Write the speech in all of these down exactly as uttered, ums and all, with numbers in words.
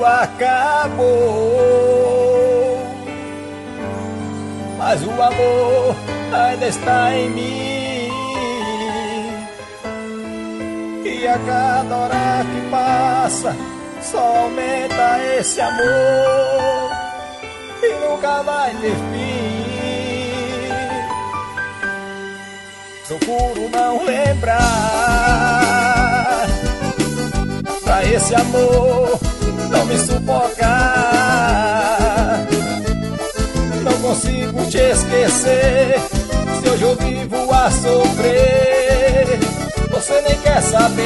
acabou, mas o amor ainda está em mim, e a cada hora que passa só aumenta esse amor e nunca vai ter fim. Procuro não lembrar, pra esse amor não me sufocar. Não consigo te esquecer, se hoje eu vivo a sofrer, você nem quer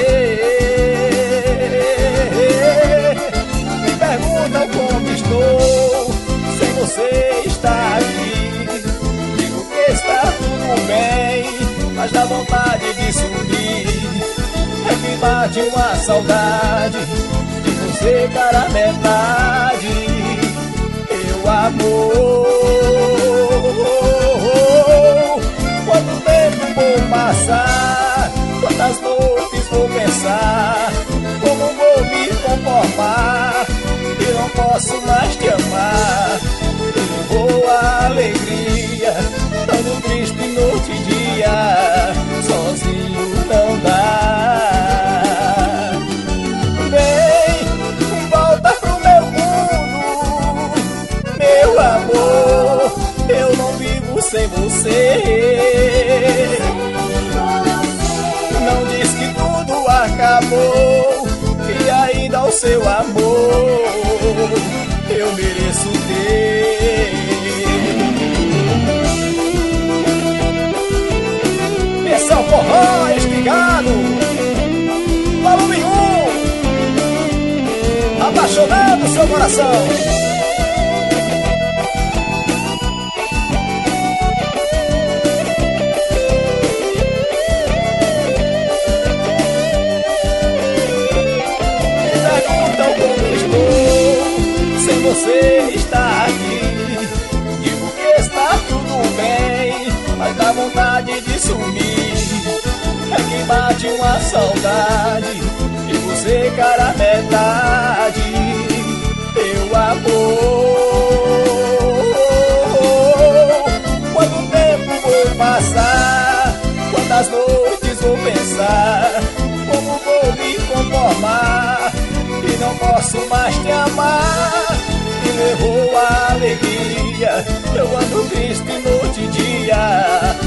saber. Me perguntam como estou, sem você estar aqui. Digo que está tudo bem, mas dá vontade de sumir. É que bate uma saudade de você, cara, metade. Meu amor, quanto tempo vou passar, quantas noites vou pensar, como vou me conformar, que não posso mais te amar. Eu vou a alegria, tão triste noite e dia, sozinho não dá. Vem, volta pro meu mundo, meu amor, eu não vivo sem você. Não diz que tudo acabou, e ainda o seu amor eu mereço ter. Esse é o forró espigado, volume um, apaixonando seu coração. Você está aqui, digo que está tudo bem, mas dá vontade de sumir. É que bate uma saudade de você, cara, metade. Meu amor, quanto tempo vou passar, quantas noites vou pensar, como vou me conformar, e não posso mais te amar. Me levou a alegria, eu ando triste noite e dia,